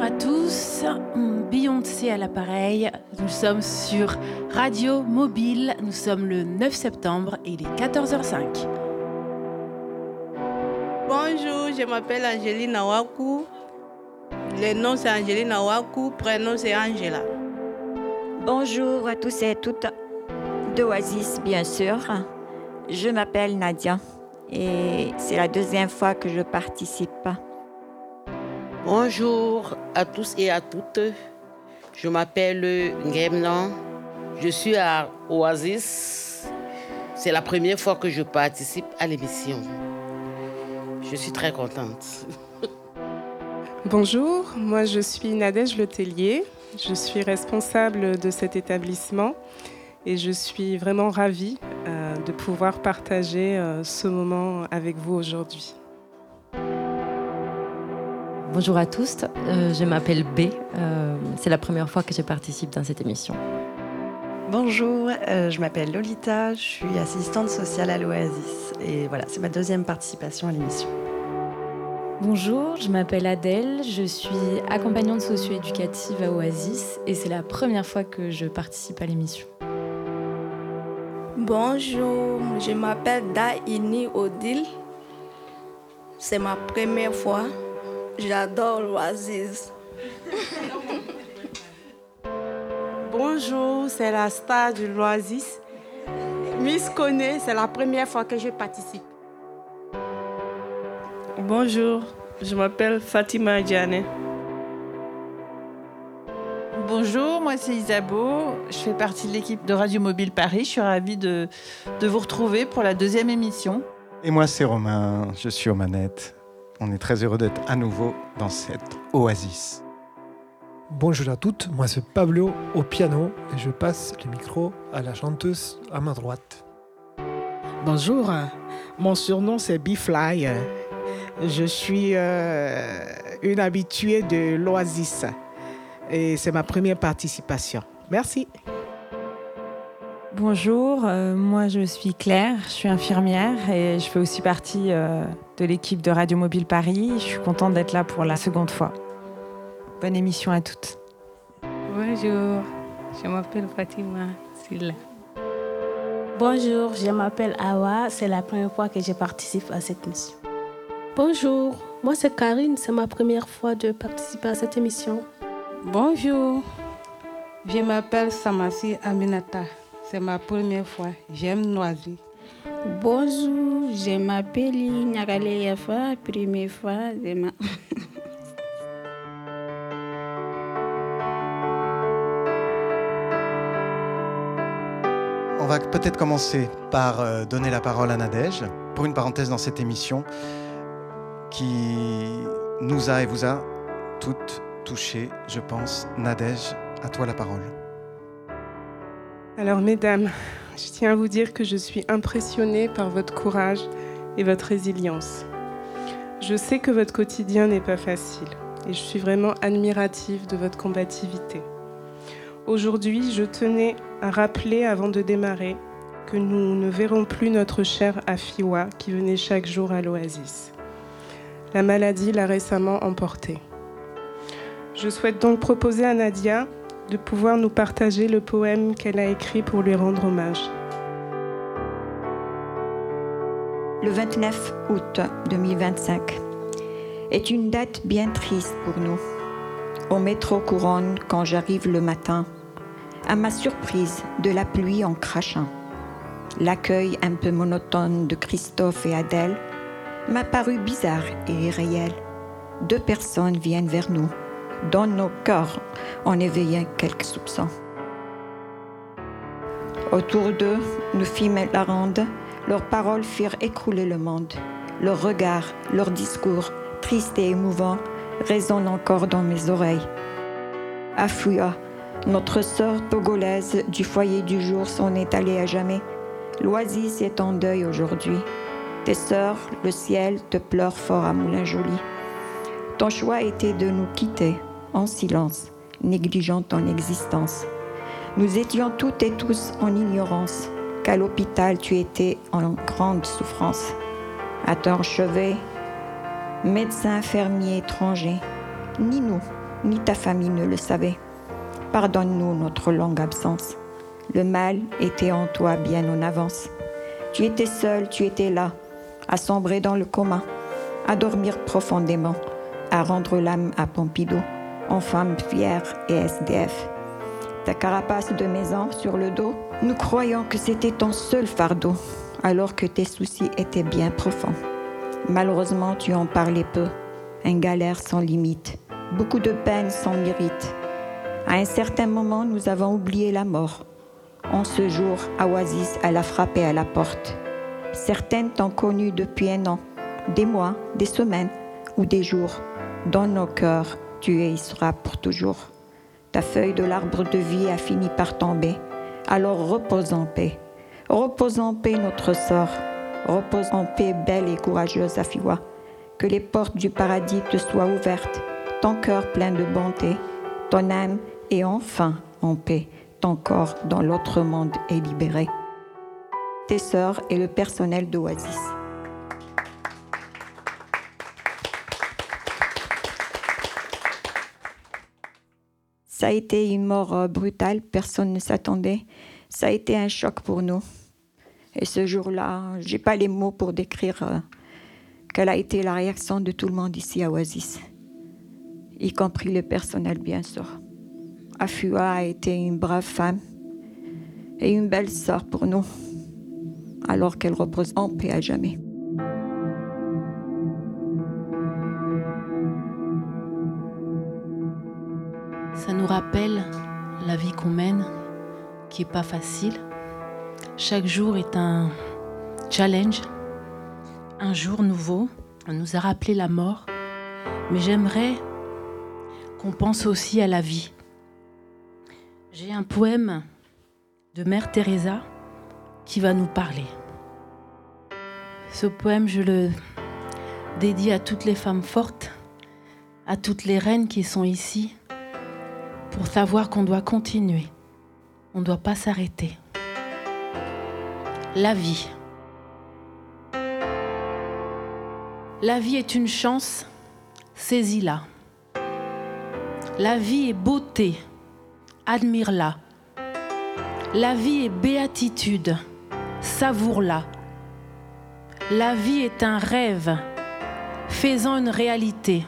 à tous, Beyoncé à l'appareil, nous sommes sur Radio Mobile, nous sommes le 9 septembre et il est 14h05. Bonjour, je m'appelle Angéline Nawaku, le nom c'est Angéline Nawaku, prénom c'est Angela. Bonjour à tous et à toutes, d'Oasis bien sûr, je m'appelle Nadia et c'est la deuxième fois que je participe. Bonjour à tous et à toutes. Je m'appelle Ngemnan. Je suis à Oasis. C'est la première fois que je participe à l'émission. Je suis très contente. Bonjour, moi je suis Nadège Letellier. Je suis responsable de cet établissement et je suis vraiment ravie de pouvoir partager ce moment avec vous aujourd'hui. Bonjour à tous, je m'appelle B. C'est la première fois que je participe dans cette émission. Bonjour, je m'appelle Lolita, je suis assistante sociale à l'Oasis et voilà, c'est ma deuxième participation à l'émission. Bonjour, je m'appelle Adèle, je suis accompagnante socio-éducative à Oasis et c'est la première fois que je participe à l'émission. Bonjour, je m'appelle Daini Odile, c'est ma première fois. J'adore l'Oasis. Bonjour, c'est la star de l'Oasis. Miss Koné, c'est la première fois que je participe. Bonjour, je m'appelle Fatima Diane. Bonjour, moi c'est Isabeau, je fais partie de l'équipe de Radio Mobile Paris. Je suis ravie de vous retrouver pour la deuxième émission. Et moi c'est Romain, je suis aux manettes. On est très heureux d'être à nouveau dans cette Oasis. Bonjour à toutes, moi c'est Pablo au piano et je passe le micro à la chanteuse à ma droite. Bonjour, mon surnom c'est B-Fly. Je suis une habituée de l'Oasis et c'est ma première participation. Merci. Bonjour, moi je suis Claire, je suis infirmière et je fais aussi partie de l'équipe de Radio Mobile Paris. Je suis contente d'être là pour la seconde fois. Bonne émission à toutes. Bonjour, je m'appelle Fatima Silla. Bonjour, je m'appelle Awa, c'est la première fois que je participe à cette émission. Bonjour, moi c'est Karine, c'est ma première fois de participer à cette émission. Bonjour, je m'appelle Samasi Aminata. C'est ma première fois. J'aime Noisy. Bonjour, je m'appelle Nyagale Yafa, première fois. On va peut-être commencer par donner la parole à Nadège pour une parenthèse dans cette émission qui nous a et vous a toutes touchées, je pense. Nadège, à toi la parole. Alors mesdames, je tiens à vous dire que je suis impressionnée par votre courage et votre résilience. Je sais que votre quotidien n'est pas facile et je suis vraiment admirative de votre combativité. Aujourd'hui, je tenais à rappeler avant de démarrer que nous ne verrons plus notre chère Afiwa qui venait chaque jour à l'Oasis. La maladie l'a récemment emportée. Je souhaite donc proposer à Nadia de pouvoir nous partager le poème qu'elle a écrit pour lui rendre hommage. Le 29 août 2025 est une date bien triste pour nous. Au métro Couronne, quand j'arrive le matin, à ma surprise, de la pluie en crachant. L'accueil un peu monotone de Christophe et Adèle m'a paru bizarre et irréel. 2 personnes viennent vers nous. Dans nos cœurs, on éveillait quelques soupçons. Autour d'eux, nous fîmes la ronde. Leurs paroles firent écrouler le monde. Leurs regards, leurs discours, tristes et émouvants, résonnent encore dans mes oreilles. Afiwa, notre sœur togolaise du foyer du jour, s'en est allée à jamais. L'Oasis est en deuil aujourd'hui. Tes sœurs, le ciel te pleure fort à Moulin-Joli. Ton choix était de nous quitter en silence, négligeant ton existence. Nous étions toutes et tous en ignorance qu'à l'hôpital tu étais en grande souffrance. À ton chevet, médecins, infirmiers, étrangers, ni nous, ni ta famille ne le savaient. Pardonne-nous notre longue absence. Le mal était en toi bien en avance. Tu étais seul, tu étais là, à sombrer dans le coma, à dormir profondément, à rendre l'âme à Pompidou, en femme fière et SDF. Ta carapace de maison sur le dos, nous croyons que c'était ton seul fardeau, alors que tes soucis étaient bien profonds. Malheureusement, tu en parlais peu, une galère sans limite, beaucoup de peine sans mérite. À un certain moment, nous avons oublié la mort. En ce jour, Oasis, elle a frappé à la porte. Certaines t'ont connu depuis un an, des mois, des semaines ou des jours. Dans nos cœurs, tu y seras pour toujours. Ta feuille de l'arbre de vie a fini par tomber. Alors repose en paix. Repose en paix notre sort. Repose en paix, belle et courageuse Afiwa. Que les portes du paradis te soient ouvertes. Ton cœur plein de bonté. Ton âme est enfin en paix. Ton corps dans l'autre monde est libéré. Tes sœurs et le personnel d'Oasis. Ça a été une mort brutale, personne ne s'attendait. Ça a été un choc pour nous. Et ce jour-là, j'ai pas les mots pour décrire quelle a été la réaction de tout le monde ici à Oasis, y compris le personnel bien sûr. Afua a été une brave femme et une belle sœur pour nous, alors qu'elle repose en paix à jamais. Ça nous rappelle la vie qu'on mène, qui n'est pas facile. Chaque jour est un challenge, un jour nouveau. On nous a rappelé la mort, mais j'aimerais qu'on pense aussi à la vie. J'ai un poème de Mère Teresa qui va nous parler. Ce poème, je le dédie à toutes les femmes fortes, à toutes les reines qui sont ici, pour savoir qu'on doit continuer, on ne doit pas s'arrêter. La vie. La vie est une chance, saisis-la. La vie est beauté, admire-la. La vie est béatitude, savoure-la. La vie est un rêve, fais-en une réalité.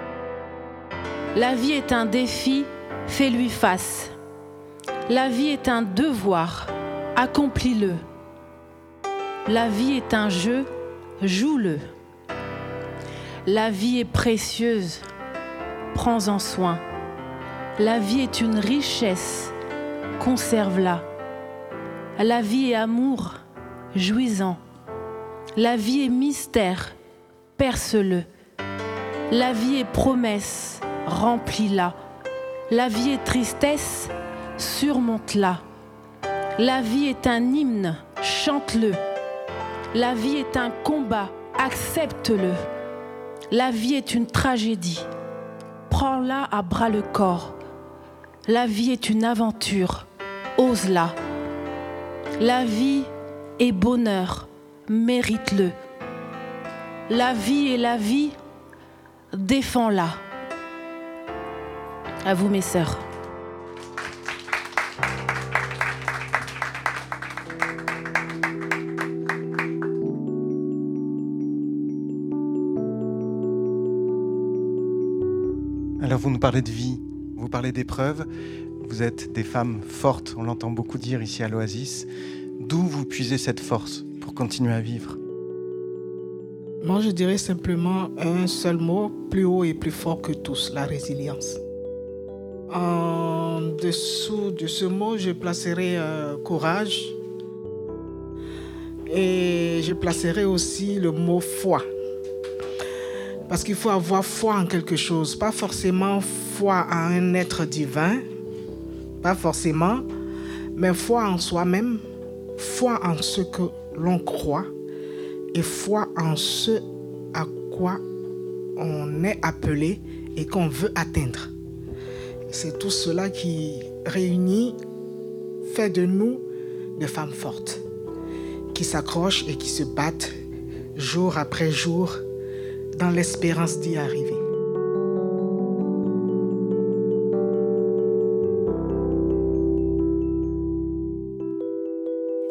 La vie est un défi, fais-lui face. La vie est un devoir, accomplis-le. La vie est un jeu, joue-le. La vie est précieuse, prends-en soin. La vie est une richesse, conserve-la. La vie est amour, jouis-en. La vie est mystère, perce-le. La vie est promesse, remplis-la. La vie est tristesse, surmonte-la. La vie est un hymne, chante-le. La vie est un combat, accepte-le. La vie est une tragédie, prends-la à bras le corps. La vie est une aventure, ose-la. La vie est bonheur, mérite-le. La vie est la vie, défends-la. À vous mes sœurs. Alors vous nous parlez de vie, vous parlez d'épreuves, vous êtes des femmes fortes, on l'entend beaucoup dire ici à l'Oasis. D'où vous puisez cette force pour continuer à vivre? Moi, je dirais simplement un seul mot, plus haut et plus fort que tous, la résilience. En dessous de ce mot, je placerai courage et je placerai aussi le mot foi. Parce qu'il faut avoir foi en quelque chose, pas forcément foi en un être divin, pas forcément, mais foi en soi-même, foi en ce que l'on croit et foi en ce à quoi on est appelé et qu'on veut atteindre. C'est tout cela qui réunit, fait de nous des femmes fortes, qui s'accrochent et qui se battent jour après jour dans l'espérance d'y arriver.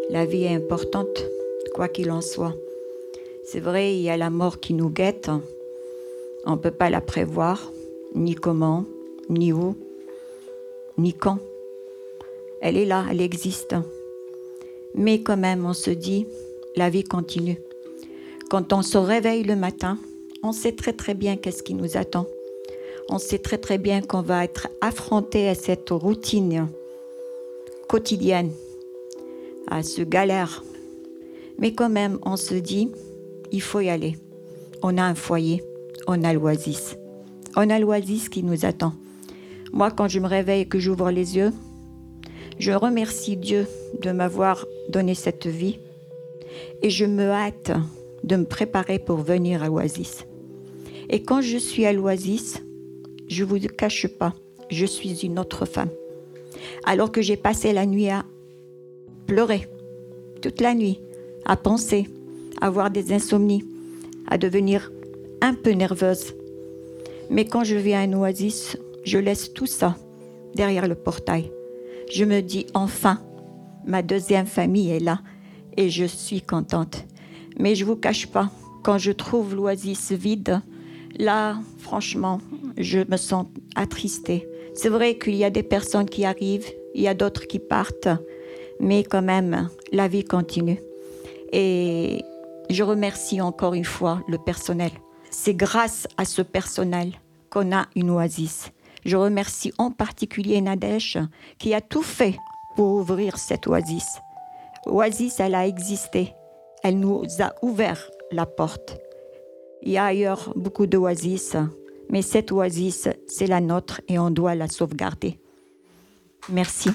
La vie est importante, quoi qu'il en soit. C'est vrai, il y a la mort qui nous guette. On ne peut pas la prévoir, ni comment, ni où, ni quand. Elle est là, elle existe. Mais quand même, on se dit, la vie continue. Quand on se réveille le matin, on sait très très bien qu'est-ce qui nous attend. On sait très très bien qu'on va être affronté à cette routine quotidienne, à ce galère. Mais quand même, on se dit, il faut y aller. On a un foyer, on a l'Oasis. On a l'Oasis qui nous attend. Moi, quand je me réveille et que j'ouvre les yeux, je remercie Dieu de m'avoir donné cette vie et je me hâte de me préparer pour venir à l'Oasis. Et quand je suis à l'Oasis, je ne vous cache pas, je suis une autre femme. Alors que j'ai passé la nuit à pleurer, toute la nuit, à penser, à avoir des insomnies, à devenir un peu nerveuse. Mais quand je viens à un Oasis, je laisse tout ça derrière le portail. Je me dis enfin, ma deuxième famille est là et je suis contente. Mais je ne vous cache pas, quand je trouve l'Oasis vide, là, franchement, je me sens attristée. C'est vrai qu'il y a des personnes qui arrivent, il y a d'autres qui partent, mais quand même, la vie continue. Et je remercie encore une fois le personnel. C'est grâce à ce personnel qu'on a une Oasis. Je remercie en particulier Nadège qui a tout fait pour ouvrir cette Oasis. Oasis, elle a existé. Elle nous a ouvert la porte. Il y a ailleurs beaucoup d'oasis, mais cette oasis, c'est la nôtre et on doit la sauvegarder. Merci.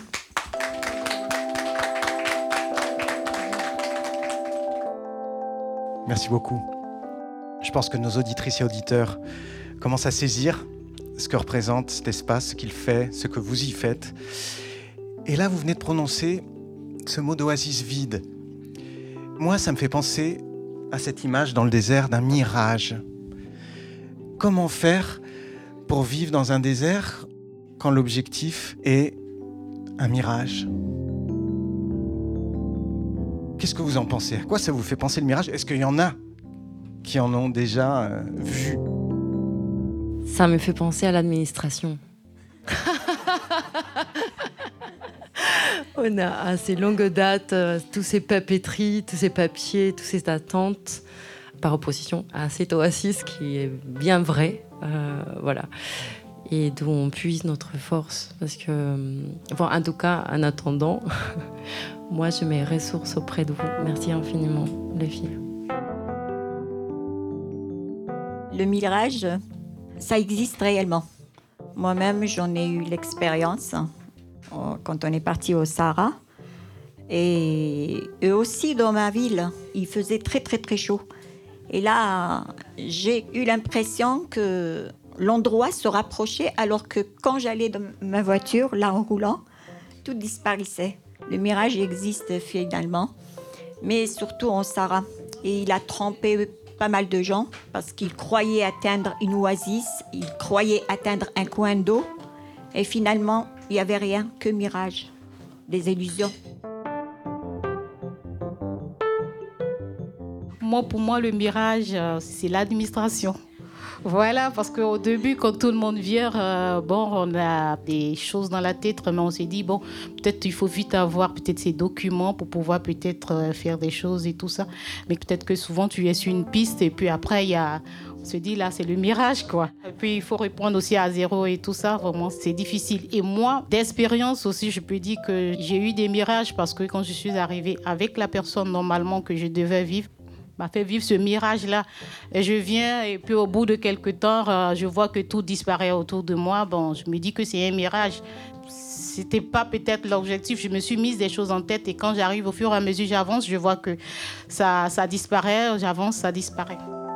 Merci beaucoup. Je pense que nos auditrices et auditeurs commencent à saisir ce que représente cet espace, ce qu'il fait, ce que vous y faites. Et là, vous venez de prononcer ce mot d'oasis vide. Moi, ça me fait penser à cette image dans le désert d'un mirage. Comment faire pour vivre dans un désert quand l'objectif est un mirage ? Qu'est-ce que vous en pensez ? À quoi ça vous fait penser le mirage ? Est-ce qu'il y en a qui en ont déjà vu ? Ça me fait penser à l'administration. On a à ces longues dates tous ces papeteries, tous ces papiers, toutes ces attentes, par opposition à cette oasis qui est bien vraie, voilà, et d'où on puise notre force. Parce que, bon, en tout cas, en attendant, moi, je mes ressources auprès de vous. Merci infiniment, les filles. Le mirage, ça existe réellement. Moi-même, j'en ai eu l'expérience quand on est parti au Sahara. Et eux aussi, dans ma ville, il faisait très, très, très chaud. Et là, j'ai eu l'impression que l'endroit se rapprochait, alors que quand j'allais dans ma voiture, là, en roulant, tout disparaissait. Le mirage existe finalement, mais surtout en Sahara. Et il a trompé pas mal de gens parce qu'ils croyaient atteindre une oasis, ils croyaient atteindre un coin d'eau. Et finalement, il n'y avait rien que mirage, des illusions. Pour moi, le mirage, c'est l'administration. Voilà, parce qu'au début, quand tout le monde vient, on a des choses dans la tête, mais on s'est dit, peut-être il faut vite avoir peut-être ces documents pour pouvoir peut-être faire des choses et tout ça. Mais peut-être que souvent, tu es sur une piste et puis après, on se dit, là, c'est le mirage, quoi. Et puis, il faut répondre aussi à zéro et tout ça, vraiment, c'est difficile. Et moi, d'expérience aussi, je peux dire que j'ai eu des mirages parce que quand je suis arrivée avec la personne normalement que je devais vivre, m'a fait vivre ce mirage-là. Et je viens et puis au bout de quelques temps, je vois que tout disparaît autour de moi. Je me dis que c'est un mirage. C'était pas peut-être l'objectif. Je me suis mise des choses en tête et quand j'arrive au fur et à mesure, j'avance, je vois que ça disparaît. J'avance, ça disparaît.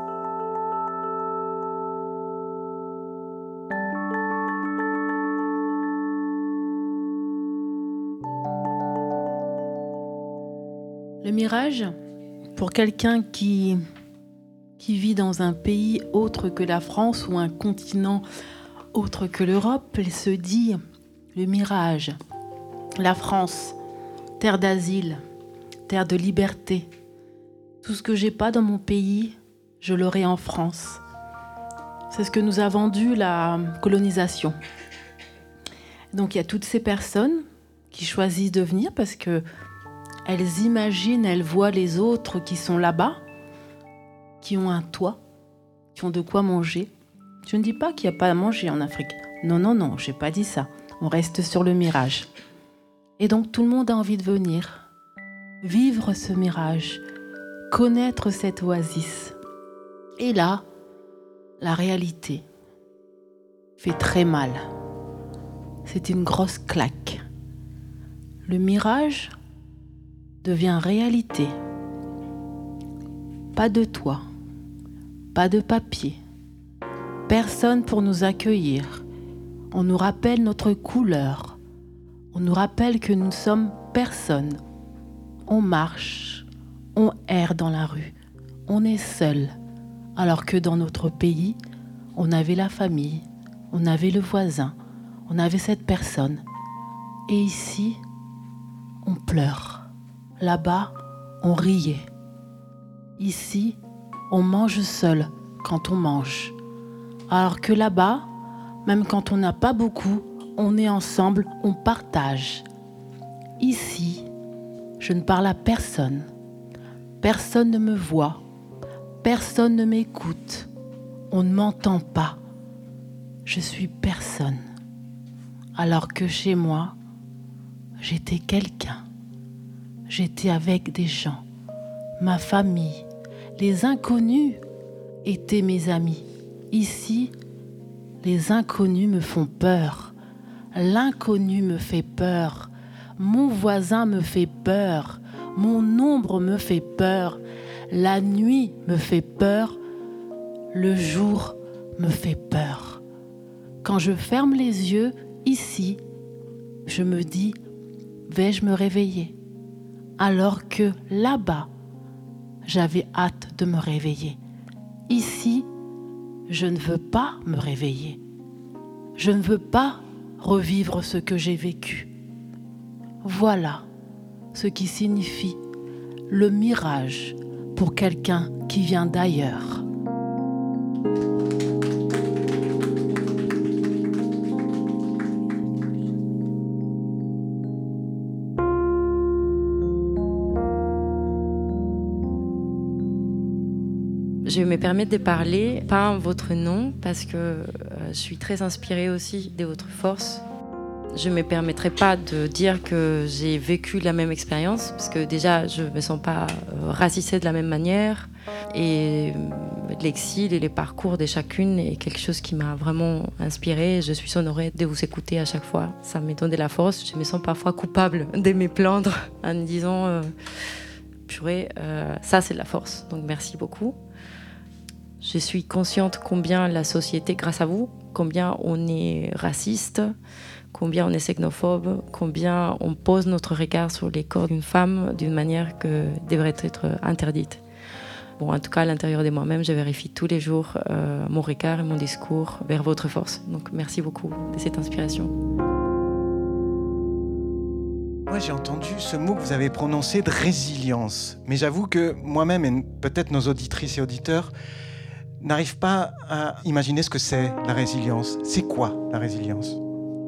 Le mirage, pour quelqu'un qui vit dans un pays autre que la France ou un continent autre que l'Europe, il se dit le mirage, la France, terre d'asile, terre de liberté. Tout ce que j'ai pas dans mon pays, je l'aurai en France. C'est ce que nous a vendu la colonisation. Donc il y a toutes ces personnes qui choisissent de venir parce que elles imaginent, elles voient les autres qui sont là-bas, qui ont un toit, qui ont de quoi manger. Je ne dis pas qu'il n'y a pas à manger en Afrique. Non, j'ai pas dit ça. On reste sur le mirage. Et donc tout le monde a envie de venir, vivre ce mirage, connaître cette oasis. Et là, la réalité fait très mal. C'est une grosse claque. Le mirage devient réalité. Pas de toit, pas de papier, personne pour nous accueillir. On nous rappelle notre couleur. On nous rappelle que nous sommes personne. On marche, on erre dans la rue, on est seul. Alors que dans notre pays, on avait la famille, on avait le voisin, on avait cette personne. Et ici, on pleure. Là-bas, on riait. Ici, on mange seul quand on mange. Alors que là-bas, même quand on n'a pas beaucoup, on est ensemble, on partage. Ici, je ne parle à personne. Personne ne me voit. Personne ne m'écoute. On ne m'entend pas. Je suis personne. Alors que chez moi, j'étais quelqu'un. J'étais avec des gens. Ma famille, les inconnus étaient mes amis. Ici, les inconnus me font peur. L'inconnu me fait peur. Mon voisin me fait peur. Mon ombre me fait peur. La nuit me fait peur. Le jour me fait peur. Quand je ferme les yeux, ici, je me dis, vais-je me réveiller? Alors que là-bas, j'avais hâte de me réveiller. Ici, je ne veux pas me réveiller. Je ne veux pas revivre ce que j'ai vécu. Voilà ce qui signifie le mirage pour quelqu'un qui vient d'ailleurs. Je me permets de parler, pas en votre nom, parce que je suis très inspirée aussi de votre force. Je ne me permettrai pas de dire que j'ai vécu la même expérience, parce que déjà, je ne me sens pas racisée de la même manière. Et l'exil et les parcours de chacune est quelque chose qui m'a vraiment inspirée. Je suis honorée de vous écouter à chaque fois. Ça me donne de la force. Je me sens parfois coupable de me plaindre en me disant purée, ça c'est de la force. Donc merci beaucoup. Je suis consciente combien la société, grâce à vous, combien on est raciste, combien on est xénophobe, combien on pose notre regard sur les corps d'une femme d'une manière que devrait être interdite. Bon, en tout cas, à l'intérieur de moi-même, je vérifie tous les jours mon regard et mon discours vers votre force. Donc, merci beaucoup de cette inspiration. Moi, j'ai entendu ce mot que vous avez prononcé de résilience. Mais j'avoue que moi-même, et peut-être nos auditrices et auditeurs, n'arrivent pas à imaginer ce que c'est la résilience. C'est quoi la résilience ?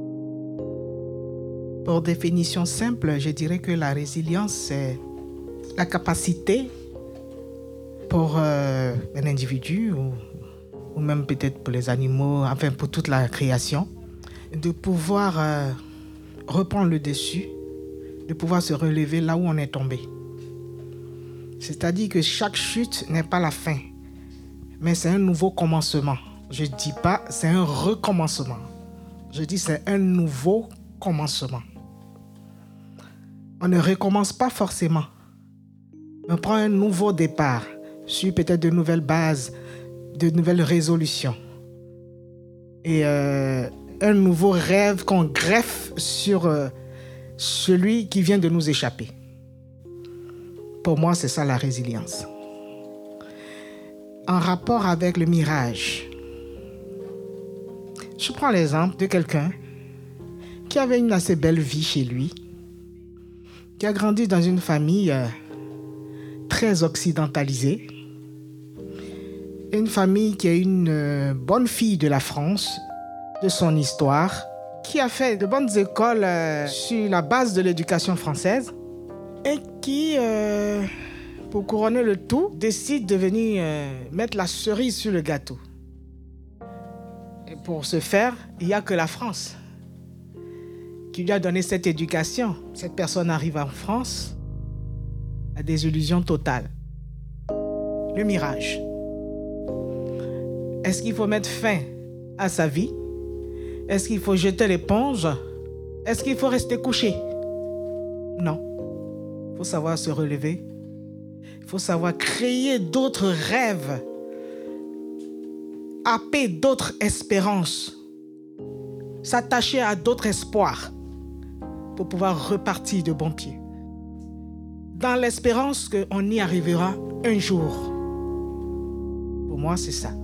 Pour définition simple, je dirais que la résilience, c'est la capacité pour un individu ou même peut-être pour les animaux, enfin pour toute la création, de pouvoir reprendre le dessus, de pouvoir se relever là où on est tombé. C'est-à-dire que chaque chute n'est pas la fin, mais c'est un nouveau commencement. Je ne dis pas c'est un recommencement. Je dis c'est un nouveau commencement. On ne recommence pas forcément. On prend un nouveau départ sur peut-être de nouvelles bases, de nouvelles résolutions. Et un nouveau rêve qu'on greffe sur celui qui vient de nous échapper. Pour moi, c'est ça la résilience. En rapport avec le mirage, je prends l'exemple de quelqu'un qui avait une assez belle vie chez lui, qui a grandi dans une famille très occidentalisée. Une famille qui est une bonne fille de la France, de son histoire, qui a fait de bonnes écoles sur la base de l'éducation française et qui, pour couronner le tout, décide de venir mettre la cerise sur le gâteau. Et pour ce faire, il n'y a que la France qui lui a donné cette éducation. Cette personne arrive en France à des illusions totales. Le mirage. Est-ce qu'il faut mettre fin à sa vie? Est-ce qu'il faut jeter l'éponge? Est-ce qu'il faut rester couché? Non. Il faut savoir se relever. Il faut savoir créer d'autres rêves, happer d'autres espérances, s'attacher à d'autres espoirs pour pouvoir repartir de bon pied. Dans l'espérance qu'on y arrivera un jour. Pour moi, c'est ça.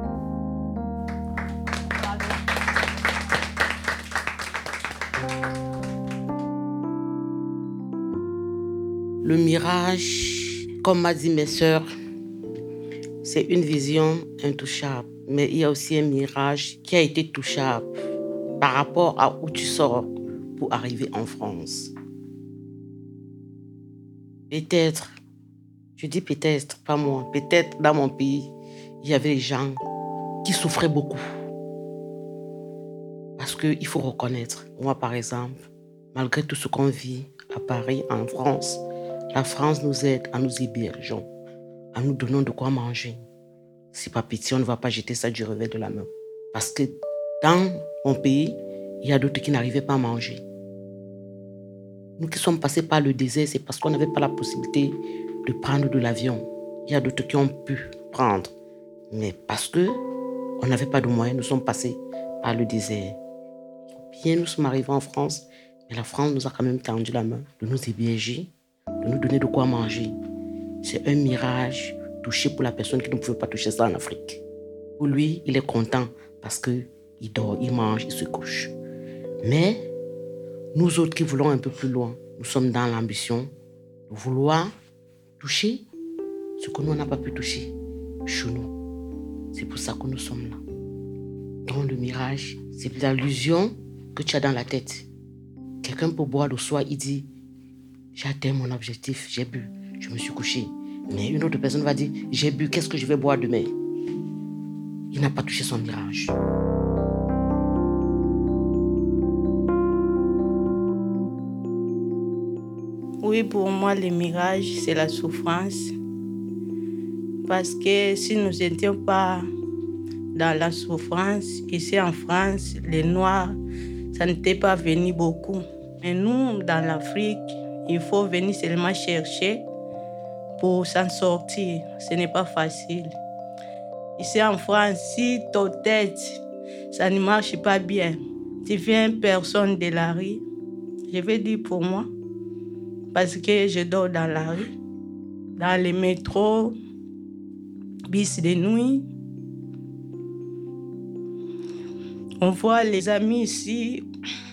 Le mirage, comme m'a dit mes sœurs, c'est une vision intouchable. Mais il y a aussi un mirage qui a été touchable par rapport à où tu sors pour arriver en France. Peut-être, je dis peut-être, pas moi, peut-être dans mon pays, il y avait des gens qui souffraient beaucoup. Parce qu'il faut reconnaître, moi par exemple, malgré tout ce qu'on vit à Paris, en France, la France nous aide en nous hébergeant, en nous donnant de quoi manger. Si pas pitié, on ne va pas jeter ça du revers de la main. Parce que dans mon pays, il y a d'autres qui n'arrivaient pas à manger. Nous qui sommes passés par le désert, c'est parce qu'on n'avait pas la possibilité de prendre de l'avion. Il y a d'autres qui ont pu prendre. Mais parce qu'on n'avait pas de moyens, nous sommes passés par le désert. Bien, nous sommes arrivés en France, mais la France nous a quand même tendu la main de nous héberger, de nous donner de quoi manger. C'est un mirage touché pour la personne qui ne pouvait pas toucher ça en Afrique. Pour lui, il est content parce qu'il dort, il mange, il se couche. Mais nous autres qui voulons un peu plus loin, nous sommes dans l'ambition de vouloir toucher ce que nous, on n'a pas pu toucher chez nous. C'est pour ça que nous sommes là. Donc le mirage, c'est l'illusion que tu as dans la tête. Quelqu'un peut boire le soir, il dit « J'ai atteint mon objectif, j'ai bu, je me suis couché. » Mais une autre personne va dire « J'ai bu, qu'est-ce que je vais boire demain ?» Il n'a pas touché son mirage. Oui, pour moi, le mirage, c'est la souffrance. Parce que si nous n'étions pas dans la souffrance, ici en France, les Noirs, ça n'était pas venu beaucoup. Mais nous, dans l'Afrique, il faut venir seulement chercher pour s'en sortir. Ce n'est pas facile. Ici en France, si ta tête, ça ne marche pas bien, tu viens personne de la rue, je vais dire pour moi, parce que je dors dans la rue, dans les métros, bus de nuit. On voit les amis ici,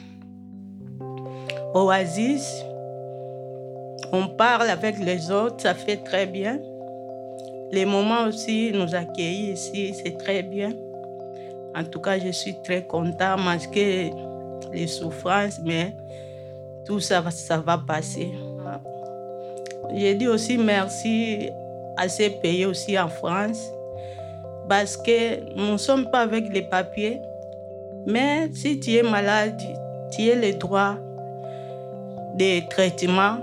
Oasis. On parle avec les autres, ça fait très bien. Les moments aussi, nous accueillir ici, c'est très bien. En tout cas, je suis très content parce que les souffrances, mais tout ça va passer. Je dis aussi merci à ces pays aussi en France parce que nous ne sommes pas avec les papiers. Mais si tu es malade, tu as le droit de traitement.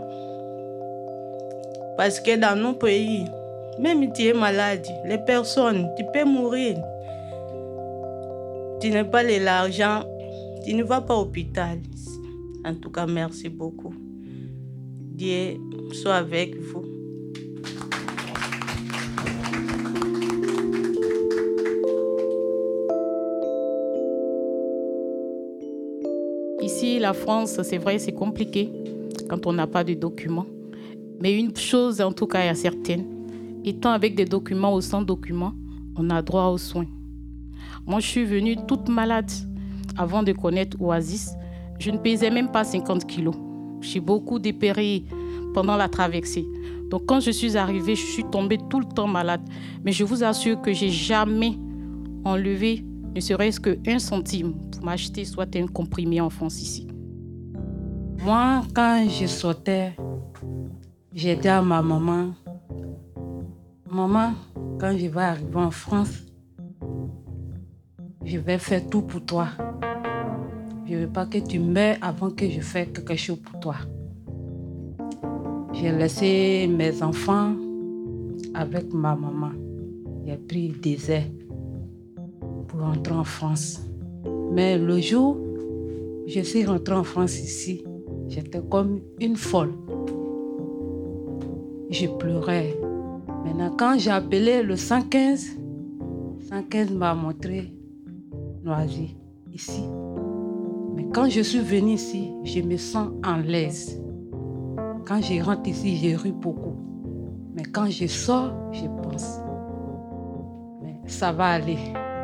Parce que dans nos pays, même si tu es malade, les personnes, tu peux mourir. Tu n'as pas l'argent, tu ne vas pas à l'hôpital. En tout cas, merci beaucoup. Dieu soit avec vous. Ici, la France, c'est vrai, c'est compliqué quand on n'a pas de documents. Mais une chose, en tout cas, est certaine. Étant avec des documents ou sans documents, on a droit aux soins. Moi, je suis venue toute malade. Avant de connaître Oasis, je ne pesais même pas 50 kilos. J'ai beaucoup dépéré pendant la traversée. Donc quand je suis arrivée, je suis tombée tout le temps malade. Mais je vous assure que je n'ai jamais enlevé ne serait-ce qu'un centime pour m'acheter soit un comprimé en France ici. Moi, quand je sortais, j'ai dit à ma maman, maman, quand je vais arriver en France, je vais faire tout pour toi. Je ne veux pas que tu meurs avant que je fasse quelque chose pour toi. J'ai laissé mes enfants avec ma maman. J'ai pris des airs pour rentrer en France. Mais le jour où je suis rentrée en France ici, j'étais comme une folle. Je pleurais. Maintenant, quand j'ai appelé le 115, 115 m'a montré Noisy ici. Mais quand je suis venue ici, je me sens en l'aise. Quand je rentre ici, je ris beaucoup. Mais quand je sors, je pense. Mais ça va aller.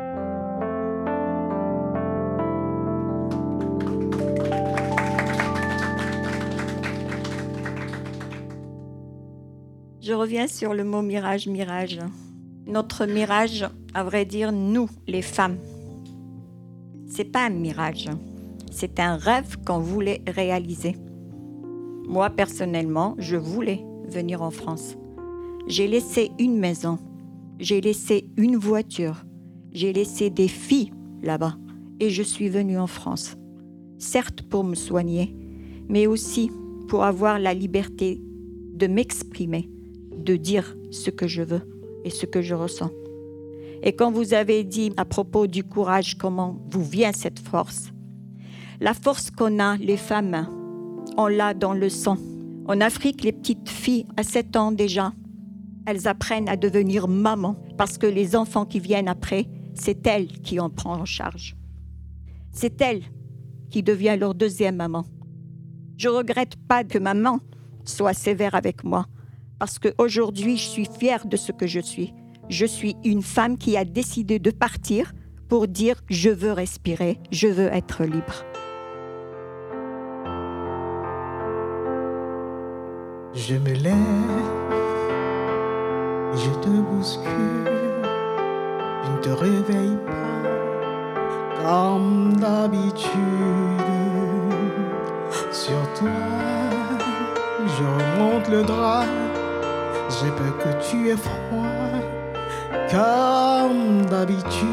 Je reviens sur le mot mirage, mirage. Notre mirage, à vrai dire, nous, les femmes, c'est pas un mirage. C'est un rêve qu'on voulait réaliser. Moi, personnellement, je voulais venir en France. J'ai laissé une maison, j'ai laissé une voiture, j'ai laissé des filles là-bas et je suis venue en France. Certes pour me soigner, mais aussi pour avoir la liberté de m'exprimer, de dire ce que je veux et ce que je ressens. Et quand vous avez dit à propos du courage, comment vous vient cette force, la force qu'on a, les femmes, on l'a dans le sang. En Afrique, les petites filles, à 7 ans déjà, elles apprennent à devenir maman parce que les enfants qui viennent après, c'est elles qui en prennent en charge. C'est elles qui devient leur deuxième maman. Je ne regrette pas que maman soit sévère avec moi parce qu'aujourd'hui, je suis fière de ce que je suis. Je suis une femme qui a décidé de partir pour dire « je veux respirer, je veux être libre ». Je me lève, je te bouscule, je ne te réveille pas comme d'habitude. Sur toi, je remonte le drap, j'ai peur que tu aies froid comme d'habitude.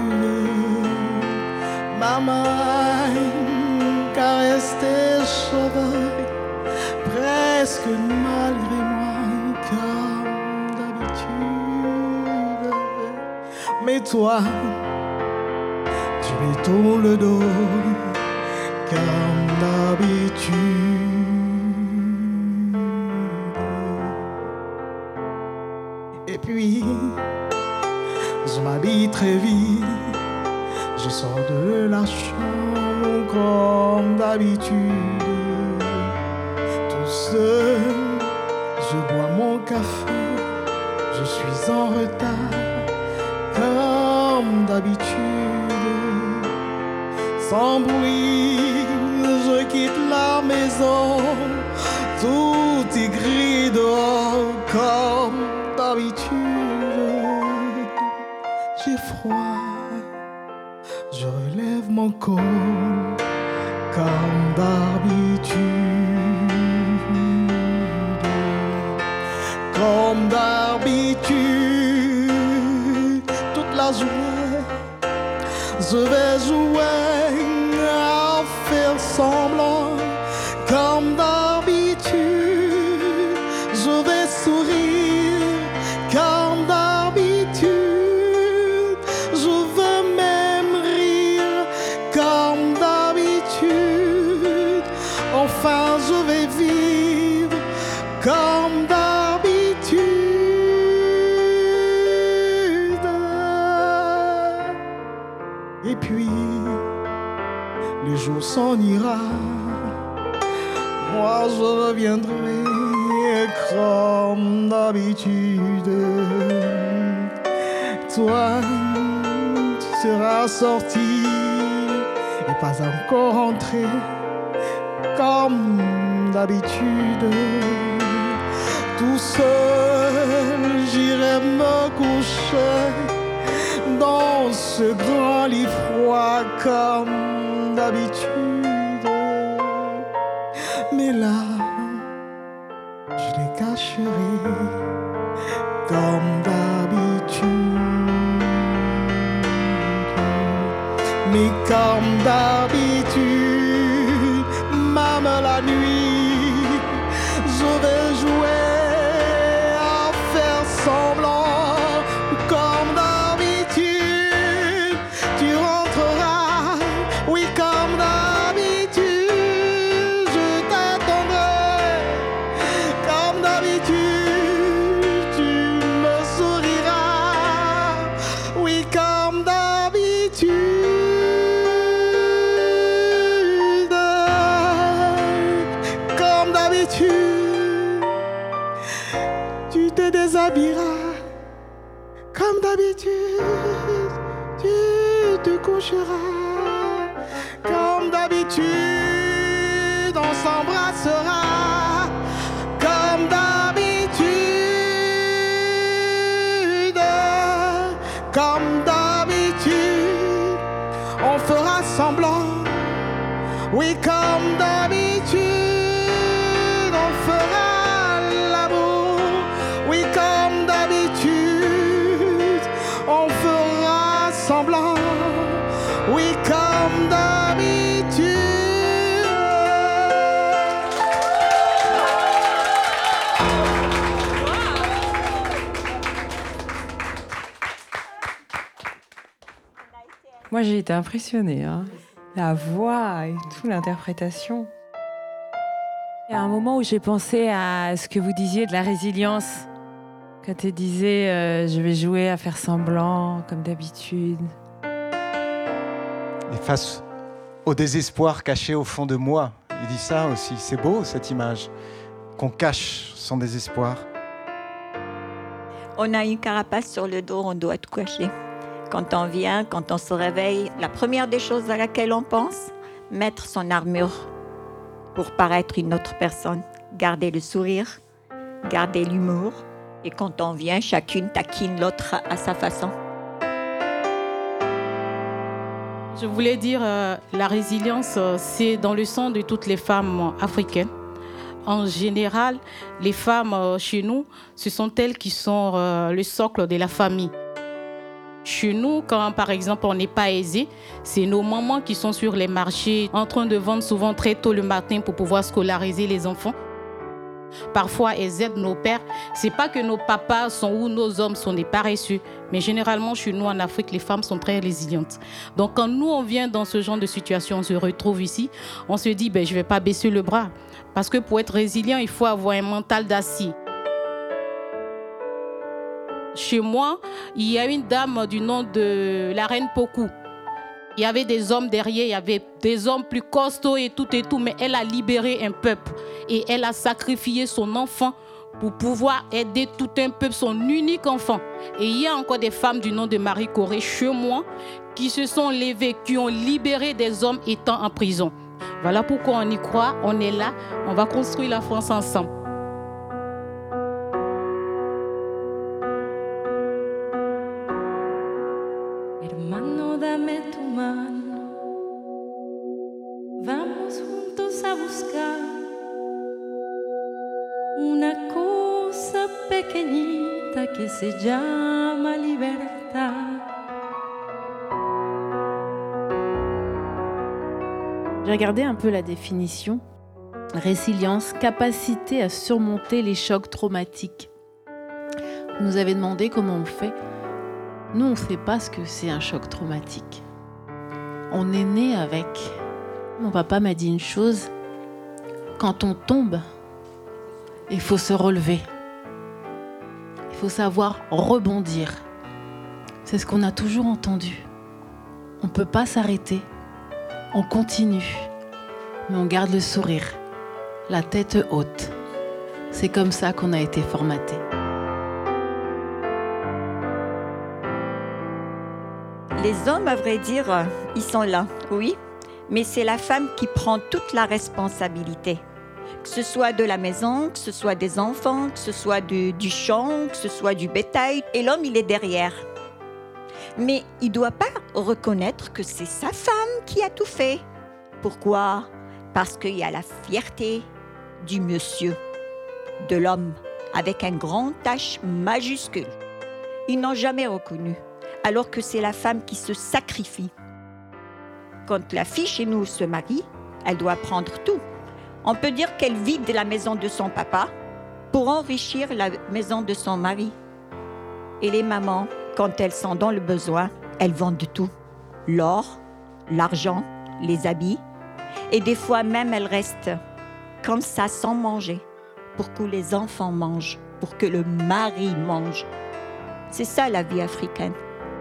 Ma main caresse tes cheveux, presque malgré moi, comme d'habitude. Mais toi, tu me tournes le dos, comme d'habitude. Et puis, je m'habille très vite, je sors de la chambre comme d'habitude. Je bois mon café, je suis en retard, comme d'habitude. Sans bruit, je quitte la maison, tout est gris dehors, comme d'habitude. J'ai froid, je relève mon col, comme d'habitude. Comme d'habitude, toute la journée, je vais jouer à faire semblant. Comme d'habitude, je vais sourire. Comme d'habitude, je veux même rire. Comme d'habitude, enfin je vais vivre. Comme d'habitude. Et puis, le jour s'en ira, moi je reviendrai comme d'habitude. Toi, tu seras sorti et pas encore rentré comme d'habitude. tout seul, j'irai me coucher dans ce grand lit froid comme d'habitude. Mais là, je les cacherai comme d'habitude. Mais comme d'habitude, même la nuit, je vais jouer à faire semblant. Comme d'habitude, tu rentreras. Oui, comme d'habitude, je t'attendrai. Comme d'habitude, tu me souriras. Oui, comme d'habitude. Tu te déshabilleras. Comme d'habitude, tu te coucheras. Comme d'habitude, on s'embrassera. Comme d'habitude, comme d'habitude, on fera semblant. Oui, comme d'habitude. Oui, comme d'habitude. Moi, j'ai été impressionnée. La voix et toute l'interprétation. Il y a un moment où j'ai pensé à ce que vous disiez de la résilience. Quand tu disais je vais jouer à faire semblant, comme d'habitude. Et face au désespoir caché au fond de moi, il dit ça aussi. C'est beau cette image, qu'on cache son désespoir. On a une carapace sur le dos, on doit tout cacher. Quand on vient, quand on se réveille, la première des choses à laquelle on pense, mettre son armure pour paraître une autre personne. Garder le sourire, garder l'humour. Et quand on vient, chacune taquine l'autre à sa façon. Je voulais dire, la résilience, c'est dans le sang de toutes les femmes africaines. En général, les femmes chez nous, ce sont elles qui sont le socle de la famille. Chez nous, quand par exemple on n'est pas aisé, c'est nos mamans qui sont sur les marchés en train de vendre souvent très tôt le matin pour pouvoir scolariser les enfants. Parfois, elles aident nos pères. C'est pas que nos papas sont ou nos hommes sont des paresseux, mais généralement, chez nous en Afrique, les femmes sont très résilientes. Donc, quand nous, on vient dans ce genre de situation, on se retrouve ici, on se dit, je vais pas baisser le bras. Parce que pour être résilient, il faut avoir un mental d'acier. Chez moi, il y a une dame du nom de la reine Pokou. Il y avait des hommes derrière, il y avait des hommes plus costauds et tout, mais elle a libéré un peuple. Et elle a sacrifié son enfant pour pouvoir aider tout un peuple, son unique enfant. Et il y a encore des femmes du nom de Marie Corée chez moi qui se sont levées, qui ont libéré des hommes étant en prison. Voilà pourquoi on y croit, on est là, on va construire la France ensemble. Hermano, dame tu mano, vamos juntos a buscar una cosa pequeñita que se llama libertad. J'ai regardé un peu la définition. Résilience, capacité à surmonter les chocs traumatiques. Vous nous avez demandé comment on fait. Nous, on ne sait pas ce que c'est un choc traumatique. On est né avec. Mon papa m'a dit une chose. Quand on tombe, il faut se relever. Il faut savoir rebondir. C'est ce qu'on a toujours entendu. On ne peut pas s'arrêter. On continue, mais on garde le sourire, la tête haute. C'est comme ça qu'on a été formaté. Les hommes, à vrai dire, ils sont là, oui, mais c'est la femme qui prend toute la responsabilité. que ce soit de la maison, que ce soit des enfants, que ce soit du champ, que ce soit du bétail. Et l'homme, il est derrière. Mais il ne doit pas reconnaître que c'est sa femme qui a tout fait. Pourquoi ? Parce qu'il y a la fierté du monsieur, de l'homme, avec un grand H majuscule. Ils n'ont jamais reconnu, alors que c'est la femme qui se sacrifie. Quand la fille chez nous se marie, elle doit prendre tout. On peut dire qu'elle vide la maison de son papa pour enrichir la maison de son mari. Et les mamans, quand elles sont dans le besoin, elles vendent tout. L'or, l'argent, les habits. Et des fois même, elles restent comme ça sans manger pour que les enfants mangent, pour que le mari mange. C'est ça la vie africaine.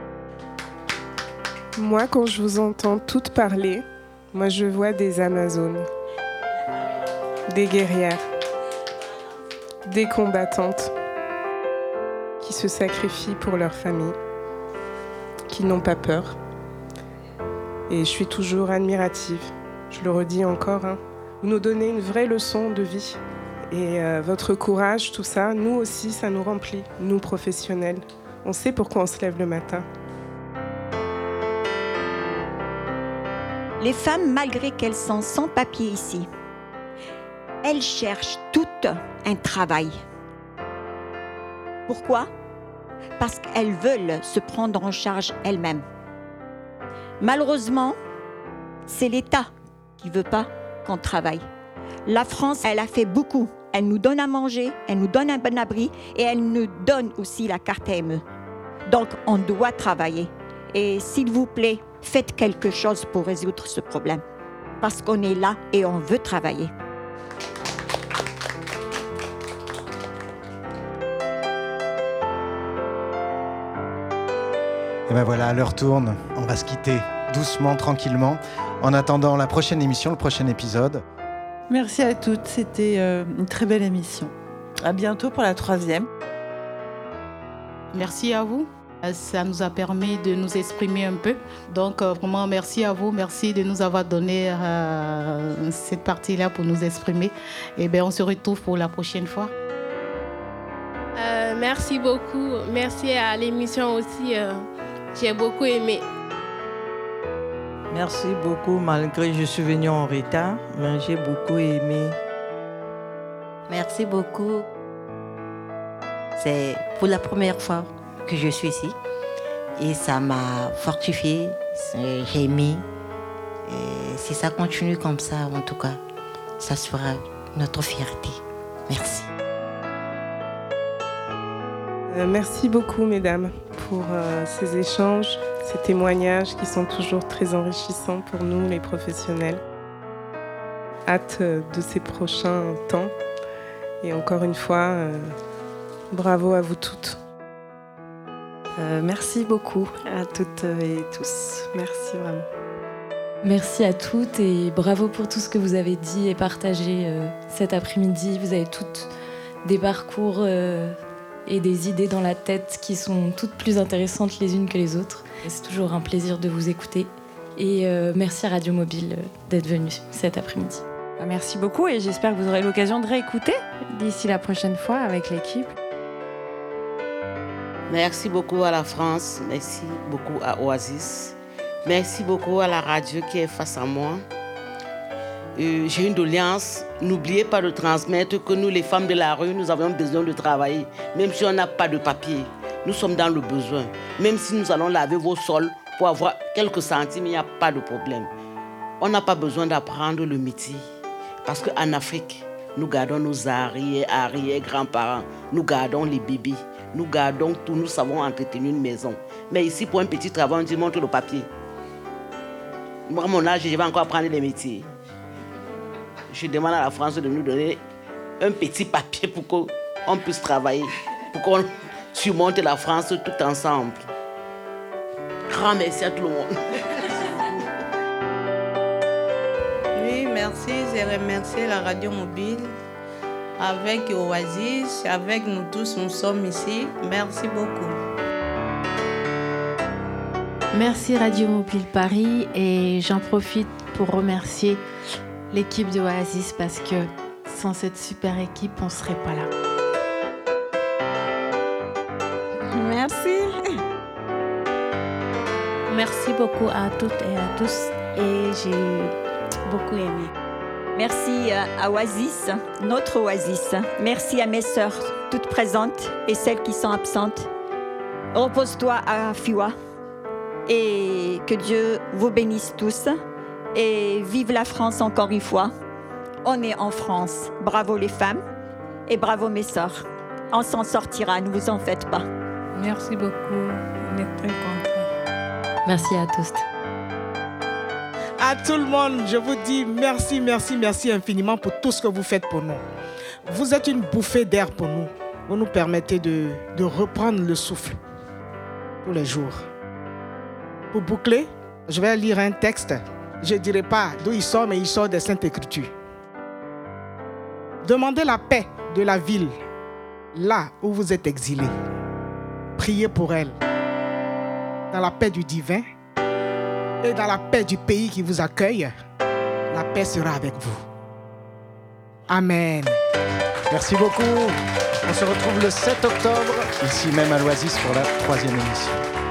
Moi, quand je vous entends toutes parler, moi je vois des Amazones, des guerrières, des combattantes qui se sacrifient pour leur famille, qui n'ont pas peur. Et je suis toujours admirative. Je le redis encore, vous nous donnez une vraie leçon de vie. Et votre courage, tout ça, nous aussi, ça nous remplit, nous professionnels. On sait pourquoi on se lève le matin. Les femmes, malgré qu'elles sont sans papier ici, elles cherchent toutes un travail. Pourquoi ? Parce qu'elles veulent se prendre en charge elles-mêmes. Malheureusement, c'est l'État qui ne veut pas qu'on travaille. La France, elle a fait beaucoup. Elle nous donne à manger, elle nous donne un bon abri et elle nous donne aussi la carte AME. Donc, on doit travailler. Et s'il vous plaît, faites quelque chose pour résoudre ce problème. Parce qu'on est là et on veut travailler. Et ben voilà, l'heure tourne. On va se quitter doucement, tranquillement. En attendant la prochaine émission, le prochain épisode. Merci à toutes, c'était une très belle émission. À bientôt pour la 3e. Merci à vous. Ça nous a permis de nous exprimer un peu. Donc, vraiment, merci à vous. Merci de nous avoir donné cette partie-là pour nous exprimer. Et bien, on se retrouve pour la prochaine fois. Merci beaucoup. Merci à l'émission aussi. J'ai beaucoup aimé. Merci beaucoup, malgré que je suis venue en retard, mais j'ai beaucoup aimé. Merci beaucoup. C'est pour la première fois que je suis ici et ça m'a fortifiée, j'ai aimé. Et si ça continue comme ça, en tout cas, ça sera notre fierté. Merci. Merci beaucoup, mesdames, pour ces échanges, ces témoignages qui sont toujours très enrichissants pour nous, les professionnels. Hâte de ces prochains temps. Et encore une fois, bravo à vous toutes. Merci beaucoup à toutes et tous. Merci vraiment. Merci à toutes et bravo pour tout ce que vous avez dit et partagé cet après-midi. Vous avez toutes des parcours et des idées dans la tête qui sont toutes plus intéressantes les unes que les autres. C'est toujours un plaisir de vous écouter. Et merci à Radio Mobile d'être venu cet après-midi. Merci beaucoup et j'espère que vous aurez l'occasion de réécouter d'ici la prochaine fois avec l'équipe. Merci beaucoup à la France, merci beaucoup à Oasis, merci beaucoup à la radio qui est face à moi. J'ai une doléance, n'oubliez pas de transmettre que nous, les femmes de la rue, nous avons besoin de travailler, même si on n'a pas de papier. Nous sommes dans le besoin. Même si nous allons laver vos sols pour avoir quelques centimes, il n'y a pas de problème. On n'a pas besoin d'apprendre le métier. Parce qu'en Afrique, nous gardons nos arrière-grands-parents, nous gardons les bébés, nous gardons tout, nous savons entretenir une maison. Mais ici, pour un petit travail, on dit montre le papier. Moi, à mon âge, je vais encore apprendre les métiers. Je demande à la France de nous donner un petit papier pour qu'on puisse travailler, pour qu'on surmonte la France tout ensemble. Grand merci à tout le monde. Oui, merci. Je remercie la radio mobile. Avec Oasis, avec nous tous, nous sommes ici. Merci beaucoup. Merci Radio Mobile Paris et j'en profite pour remercier l'équipe de Oasis parce que sans cette super équipe, on ne serait pas là. Merci. Merci beaucoup à toutes et à tous et j'ai beaucoup aimé. Merci à Oasis, notre Oasis. Merci à mes sœurs, toutes présentes et celles qui sont absentes. Repose-toi à Fiwa et que Dieu vous bénisse tous. Et vive la France encore une fois. On est en France. Bravo les femmes et bravo mes sœurs. On s'en sortira, ne vous en faites pas. Merci beaucoup, on est très contents. Merci à tous. À tout le monde, je vous dis merci, merci, merci infiniment pour tout ce que vous faites pour nous. Vous êtes une bouffée d'air pour nous. Vous nous permettez de reprendre le souffle tous les jours. Pour boucler, je vais lire un texte. Je ne dirai pas d'où il sort, mais il sort des Saintes Écritures. Demandez la paix de la ville, là où vous êtes exilés. Priez pour elle, dans la paix du divin et dans la paix du pays qui vous accueille. La paix sera avec vous. Amen. Merci beaucoup. On se retrouve le 7 octobre, ici même à l'Oasis pour la 3e émission.